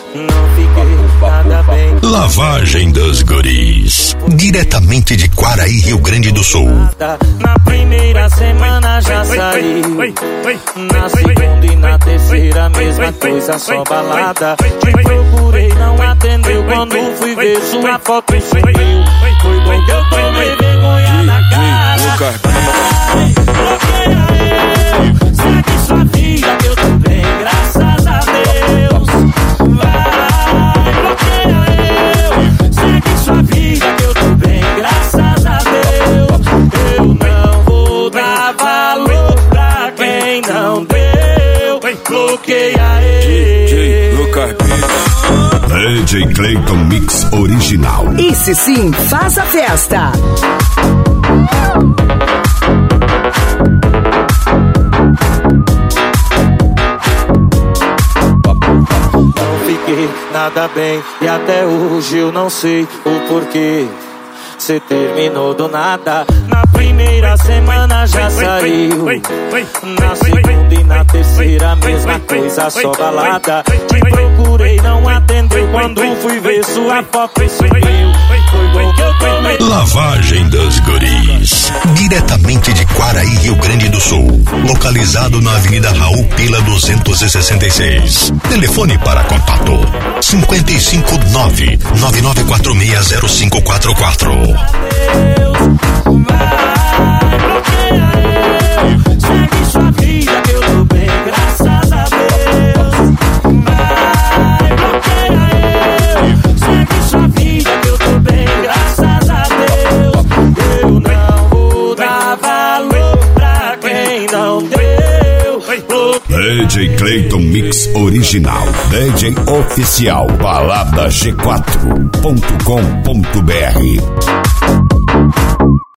Não fiquei nada bem. Lavagem dos Guris, diretamente de Quaraí, Rio Grande do Sul. Na primeira semana já saí, na segunda e na terceira mesma coisa, só balada. Te procurei, não atendeu, quando fui ver sua foto sumiu. Foi bom que eu tomei vergonha na cara. Bloqueia eu, segue sua vida que eu tô bem, graças a Deus. Vai, bloqueia eu, segue sua vida que eu tô bem, graças a Deus. Eu não vou dar valor pra quem não deu. Bloqueia eu. DJ Clayton Mix Original. Esse sim faz a festa. Não fiquei nada bem e até hoje eu não sei o porquê. Cê terminou do nada. Na primeira semana já saiu, na segunda e na terceira mesma coisa, só balada. Te procurei, não atendeu, quando fui ver sua foto sumiu. Foi bom que eu tomei. Lavagem dos Guris, diretamente de Quaraí, Rio Grande do Sul, localizado na Avenida Raul Pila 266. Telefone para contato 559-9946-0544. Segue sua vida que eu tô bem, graças a Deus. Vai, bloqueia eu. Segue sua vida que eu tô bem, graças a Deus. Eu não vou dar valor pra quem não deu. DJ Clayton Mix Original, DJ oficial, balada G4.com.br.